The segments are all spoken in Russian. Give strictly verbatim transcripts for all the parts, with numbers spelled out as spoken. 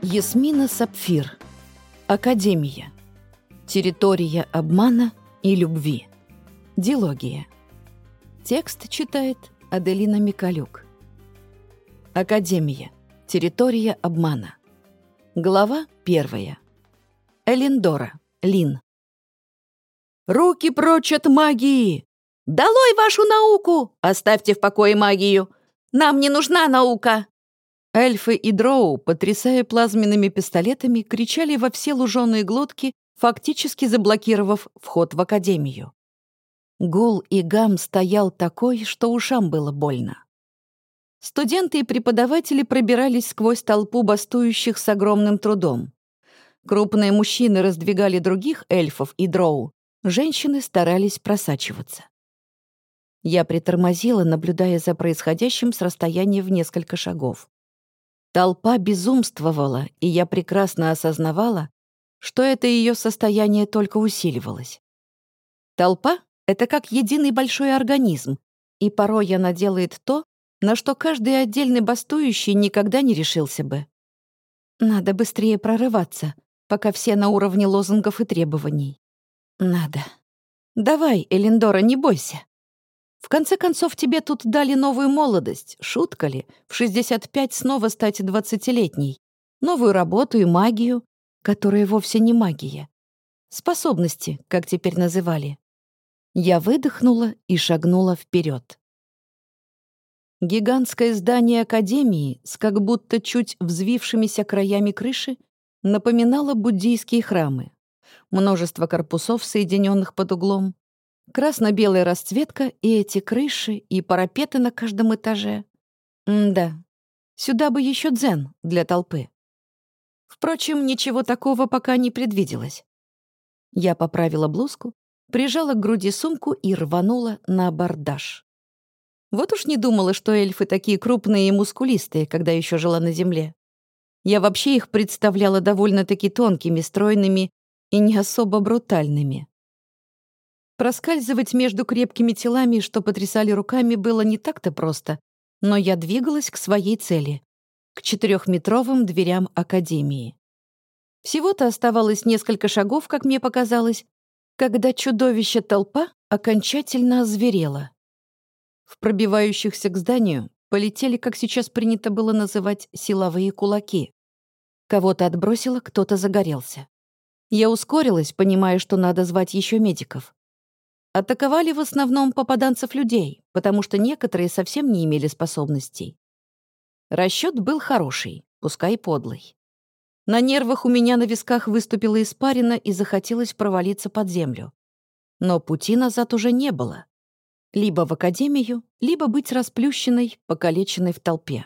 Ясмина Сапфир. Академия. Территория обмана и любви. Дилогия. Текст читает Аделина Микалюк. Академия. Территория обмана. Глава первая. Элиндора. Лин. «Руки прочь от магии! Долой вашу науку! Оставьте в покое магию! Нам не нужна наука!» Эльфы и дроу, потрясая плазменными пистолетами, кричали во все луженые глотки, фактически заблокировав вход в академию. Гул и гам стоял такой, что ушам было больно. Студенты и преподаватели пробирались сквозь толпу бастующих с огромным трудом. Крупные мужчины раздвигали других эльфов и дроу, женщины старались просачиваться. Я притормозила, наблюдая за происходящим с расстояния в несколько шагов. Толпа безумствовала, и я прекрасно осознавала, что это ее состояние только усиливалось. Толпа — это как единый большой организм, и порой она делает то, на что каждый отдельный бастующий никогда не решился бы. Надо быстрее прорываться, пока все на уровне лозунгов и требований. Надо. Давай, Элиндора, не бойся. В конце концов, тебе тут дали новую молодость. Шутка ли, в шестьдесят пять снова стать двадцатилетней. Новую работу и магию, которая вовсе не магия. Способности, как теперь называли. Я выдохнула и шагнула вперед. Гигантское здание академии с как будто чуть взвившимися краями крыши напоминало буддийские храмы. Множество корпусов, соединенных под углом. Красно-белая расцветка и эти крыши, и парапеты на каждом этаже. М-да, сюда бы еще дзен для толпы. Впрочем, ничего такого пока не предвиделось. Я поправила блузку, прижала к груди сумку и рванула на абордаж. Вот уж не думала, что эльфы такие крупные и мускулистые, когда еще жила на земле. Я вообще их представляла довольно-таки тонкими, стройными и не особо брутальными. Проскальзывать между крепкими телами, что потрясали руками, было не так-то просто, но я двигалась к своей цели — к четырехметровым дверям академии. Всего-то оставалось несколько шагов, как мне показалось, когда чудовище толпа окончательно озверело. В пробивающихся к зданию полетели, как сейчас принято было называть, силовые кулаки. Кого-то отбросило, кто-то загорелся. Я ускорилась, понимая, что надо звать еще медиков. Атаковали в основном попаданцев людей, потому что некоторые совсем не имели способностей. Расчет был хороший, пускай подлый. На нервах у меня на висках выступила испарина и захотелось провалиться под землю. Но пути назад уже не было. Либо в академию, либо быть расплющенной, покалеченной в толпе.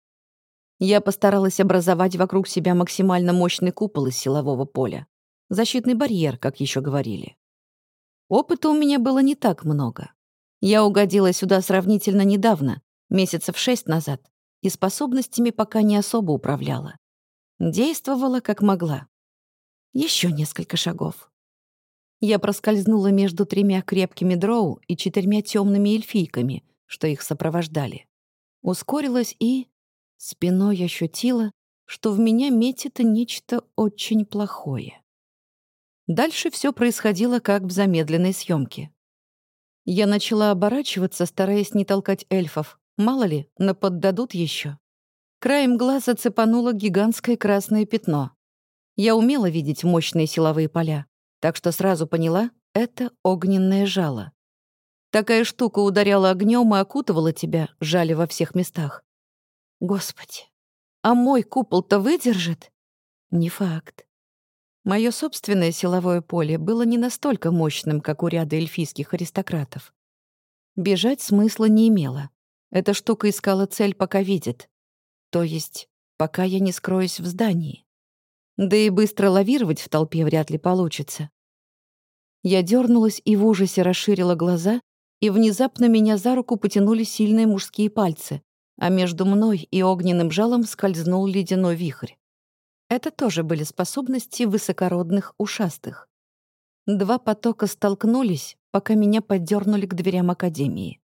Я постаралась образовать вокруг себя максимально мощный купол из силового поля. Защитный барьер, как еще говорили. Опыта у меня было не так много. Я угодила сюда сравнительно недавно, месяцев шесть назад, и способностями пока не особо управляла. Действовала как могла. Еще несколько шагов. Я проскользнула между тремя крепкими дроу и четырьмя темными эльфийками, что их сопровождали. Ускорилась и спиной ощутила, что в меня метит нечто очень плохое. Дальше все происходило как в замедленной съемке. Я начала оборачиваться, стараясь не толкать эльфов. Мало ли, наподдадут еще. Краем глаза цепануло гигантское красное пятно. Я умела видеть мощные силовые поля, так что сразу поняла — это огненное жало. Такая штука ударяла огнем и окутывала тебя, жали во всех местах. Господи, а мой купол-то выдержит? Не факт. Мое собственное силовое поле было не настолько мощным, как у ряда эльфийских аристократов. Бежать смысла не имело. Эта штука искала цель, пока видит. То есть, пока я не скроюсь в здании. Да и быстро лавировать в толпе вряд ли получится. Я дернулась и в ужасе расширила глаза, и внезапно меня за руку потянули сильные мужские пальцы, а между мной и огненным жалом скользнул ледяной вихрь. Это тоже были способности высокородных ушастых. Два потока столкнулись, пока меня поддернули к дверям академии.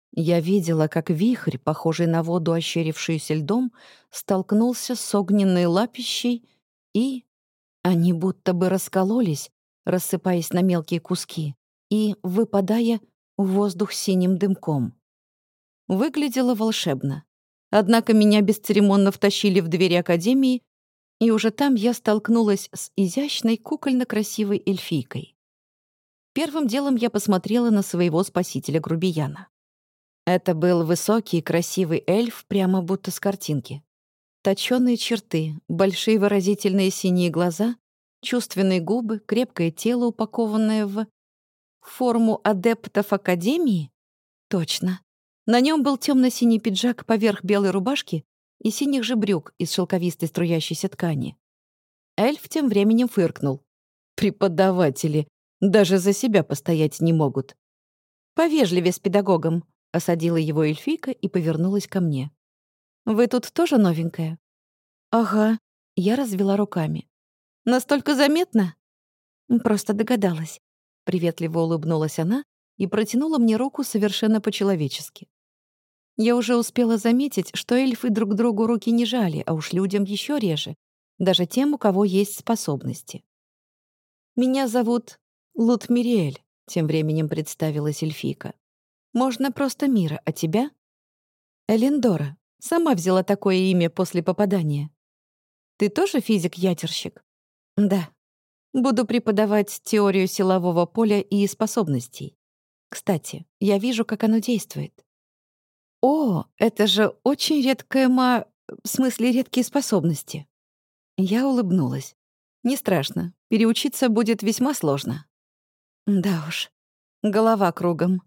Я видела, как вихрь, похожий на воду, ощерившуюся льдом, столкнулся с огненной лапищей, и они будто бы раскололись, рассыпаясь на мелкие куски и выпадая в воздух синим дымком. Выглядело волшебно. Однако меня бесцеремонно втащили в двери академии, и уже там я столкнулась с изящной, кукольно-красивой эльфийкой. Первым делом я посмотрела на своего спасителя-грубияна. Это был высокий, красивый эльф, прямо будто с картинки. Точёные черты, большие выразительные синие глаза, чувственные губы, крепкое тело, упакованное в форму адептов Академии? Точно. На нем был темно-синий пиджак поверх белой рубашки и синих же брюк из шелковистой струящейся ткани. Эльф тем временем фыркнул. «Преподаватели даже за себя постоять не могут». «Повежливее с педагогом», — осадила его эльфийка и повернулась ко мне. «Вы тут тоже новенькая?» «Ага», — я развела руками. «Настолько заметно?» «Просто догадалась». Приветливо улыбнулась она и протянула мне руку совершенно по-человечески. Я уже успела заметить, что эльфы друг другу руки не жали, а уж людям еще реже, даже тем, у кого есть способности. «Меня зовут Лутмириэль», — тем временем представилась эльфийка. «Можно просто Мира, а тебя?» «Элендора. Сама взяла такое имя после попадания». «Ты тоже физик-ядерщик?» «Да. Буду преподавать теорию силового поля и способностей. Кстати, я вижу, как оно действует». «О, это же очень редкая ма... в смысле, редкие способности». Я улыбнулась. «Не страшно. Переучиться будет весьма сложно». «Да уж. Голова кругом».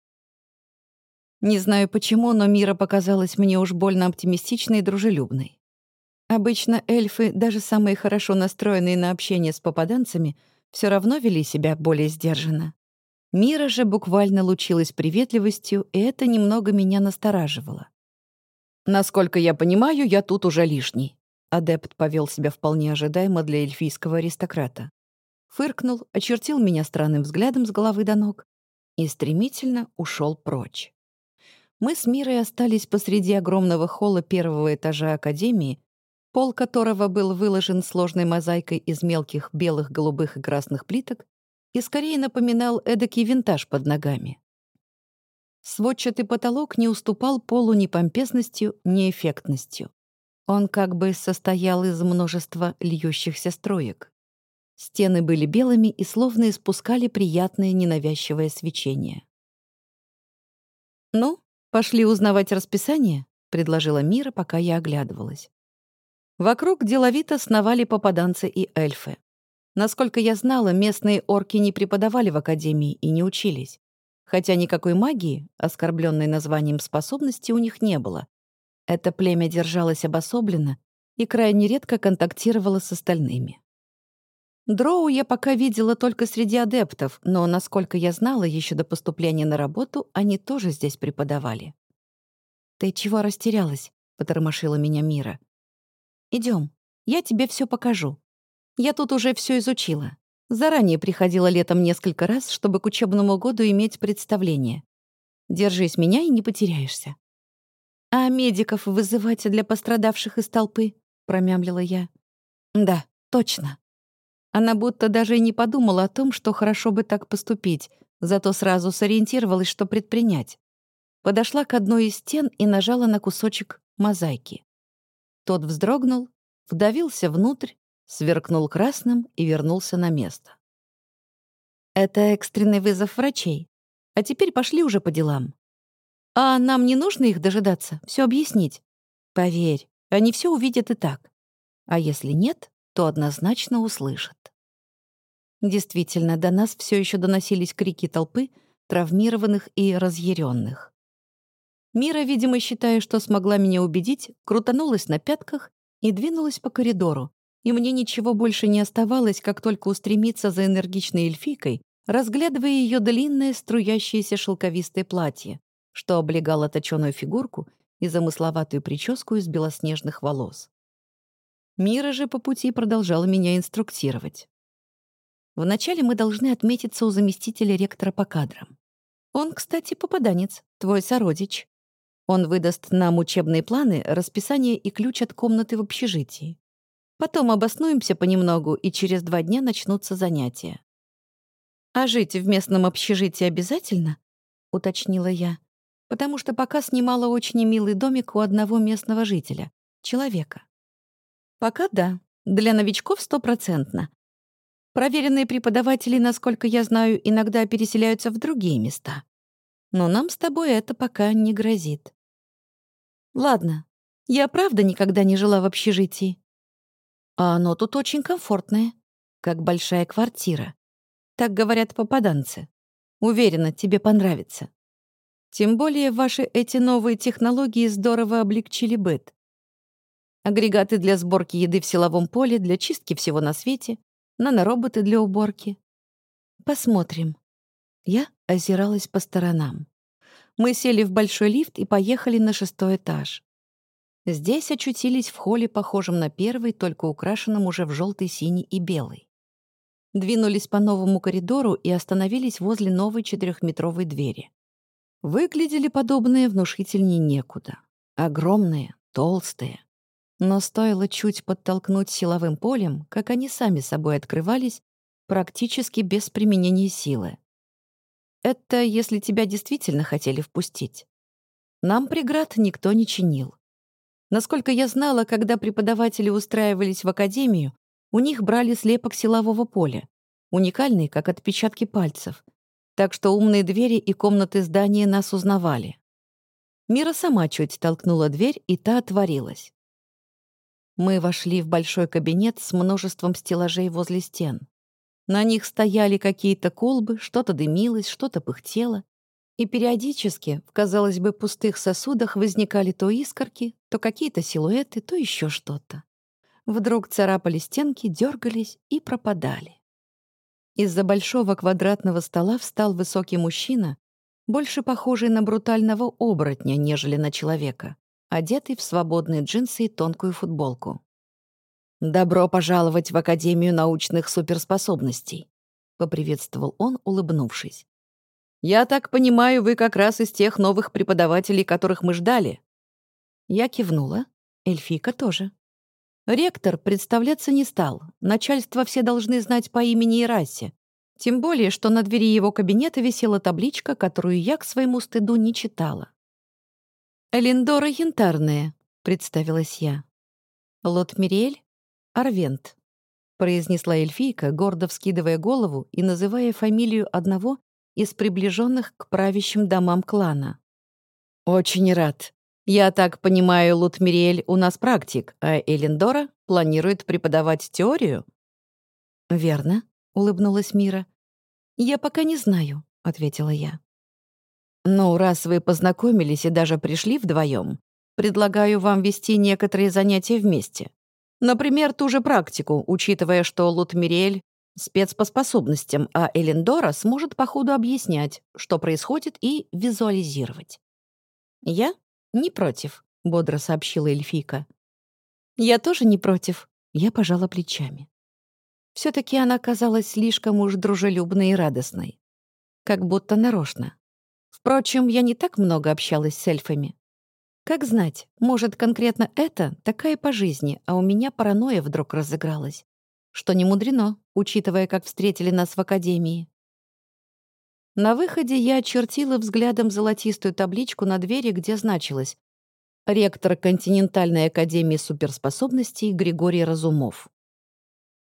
Не знаю почему, но Мира показалась мне уж больно оптимистичной и дружелюбной. Обычно эльфы, даже самые хорошо настроенные на общение с попаданцами, все равно вели себя более сдержанно. Мира же буквально лучилась приветливостью, и это немного меня настораживало. «Насколько я понимаю, я тут уже лишний». Адепт повел себя вполне ожидаемо для эльфийского аристократа. Фыркнул, очертил меня странным взглядом с головы до ног и стремительно ушел прочь. Мы с Мирой остались посреди огромного холла первого этажа академии, пол которого был выложен сложной мозаикой из мелких белых, голубых и красных плиток и скорее напоминал эдакий винтаж под ногами. Сводчатый потолок не уступал полу ни помпезностью, ни эффектностью. Он как бы состоял из множества льющихся строек. Стены были белыми и словно испускали приятное ненавязчивое свечение. «Ну, пошли узнавать расписание», — предложила Мира, пока я оглядывалась. Вокруг деловито сновали попаданцы и эльфы. Насколько я знала, местные орки не преподавали в академии и не учились. Хотя никакой магии, оскорбленной названием способности, у них не было. Это племя держалось обособленно и крайне редко контактировало с остальными. Дроу я пока видела только среди адептов, но, насколько я знала, еще до поступления на работу они тоже здесь преподавали. «Ты чего растерялась?» — потормошила меня Мира. «Идем, я тебе все покажу. Я тут уже все изучила. Заранее приходила летом несколько раз, чтобы к учебному году иметь представление. Держись меня и не потеряешься». «А медиков вызывать для пострадавших из толпы?» — промямлила я. «Да, точно». Она будто даже и не подумала о том, что хорошо бы так поступить, зато сразу сориентировалась, что предпринять. Подошла к одной из стен и нажала на кусочек мозаики. Тот вздрогнул, вдавился внутрь, сверкнул красным и вернулся на место. «Это экстренный вызов врачей. А теперь пошли уже по делам». «А нам не нужно их дожидаться, все объяснить?» «Поверь, они все увидят и так. А если нет, то однозначно услышат». Действительно, до нас все еще доносились крики толпы, травмированных и разъяренных. Мира, видимо, считая, что смогла меня убедить, крутанулась на пятках и двинулась по коридору, и мне ничего больше не оставалось, как только устремиться за энергичной эльфийкой, разглядывая ее длинное струящееся шелковистое платье, что облегало точеную фигурку и замысловатую прическу из белоснежных волос. Мира же по пути продолжала меня инструктировать. Вначале мы должны отметиться у заместителя ректора по кадрам. Он, кстати, попаданец, твой сородич. Он выдаст нам учебные планы, расписание и ключ от комнаты в общежитии. Потом обоснуемся понемногу, и через два дня начнутся занятия. «А жить в местном общежитии обязательно?» — уточнила я, потому что пока снимала очень милый домик у одного местного жителя, человека. Пока да, для новичков стопроцентно. Проверенные преподаватели, насколько я знаю, иногда переселяются в другие места. Но нам с тобой это пока не грозит. Ладно, я правда никогда не жила в общежитии. А оно тут очень комфортное, как большая квартира. Так говорят попаданцы. Уверена, тебе понравится. Тем более ваши эти новые технологии здорово облегчили быт. Агрегаты для сборки еды в силовом поле, для чистки всего на свете, нанороботы для уборки. Посмотрим. Я озиралась по сторонам. Мы сели в большой лифт и поехали на шестой этаж. Здесь очутились в холле, похожем на первый, только украшенном уже в желтый, синий и белый. Двинулись по новому коридору и остановились возле новой четырехметровой двери. Выглядели подобные внушительнее некуда. Огромные, толстые. Но стоило чуть подтолкнуть силовым полем, как они сами собой открывались, практически без применения силы. Это если тебя действительно хотели впустить. Нам преград никто не чинил. Насколько я знала, когда преподаватели устраивались в академию, у них брали слепок силового поля, уникальный, как отпечатки пальцев. Так что умные двери и комнаты здания нас узнавали. Мира сама чуть толкнула дверь, и та отворилась. Мы вошли в большой кабинет с множеством стеллажей возле стен. На них стояли какие-то колбы, что-то дымилось, что-то пыхтело. И периодически, в, казалось бы, пустых сосудах возникали то искорки, то какие-то силуэты, то еще что-то. Вдруг царапали стенки, дергались и пропадали. Из-за большого квадратного стола встал высокий мужчина, больше похожий на брутального оборотня, нежели на человека, одетый в свободные джинсы и тонкую футболку. «Добро пожаловать в Академию научных суперспособностей», — поприветствовал он, улыбнувшись. «Я так понимаю, вы как раз из тех новых преподавателей, которых мы ждали?» Я кивнула. Эльфийка тоже. Ректор представляться не стал. Начальство все должны знать по имени и расе. Тем более, что на двери его кабинета висела табличка, которую я к своему стыду не читала. «Элиндора Янтарная», — представилась я. «Лот-Мириэль Арвент», — произнесла эльфийка, гордо вскидывая голову и называя фамилию одного из приближенных к правящим домам клана. «Очень рад. Я так понимаю, Лут-Мириэль у нас практик, а Элиндора планирует преподавать теорию?» «Верно», — улыбнулась Мира. «Я пока не знаю», — ответила я. «Ну, раз вы познакомились и даже пришли вдвоем, предлагаю вам вести некоторые занятия вместе. Например, ту же практику, учитывая, что Лут-Мириэль — спец по способностям, а Элиндора сможет по ходу объяснять, что происходит, и визуализировать». «Я не против», — бодро сообщила эльфийка. «Я тоже не против», — я пожала плечами. все таки она казалась слишком уж дружелюбной и радостной. Как будто нарочно. Впрочем, я не так много общалась с эльфами. Как знать, может, конкретно это такая по жизни, а у меня паранойя вдруг разыгралась. Что не мудрено, учитывая, как встретили нас в академии. На выходе я очертила взглядом золотистую табличку на двери, где значилось «Ректор континентальной академии суперспособностей Григорий Разумов».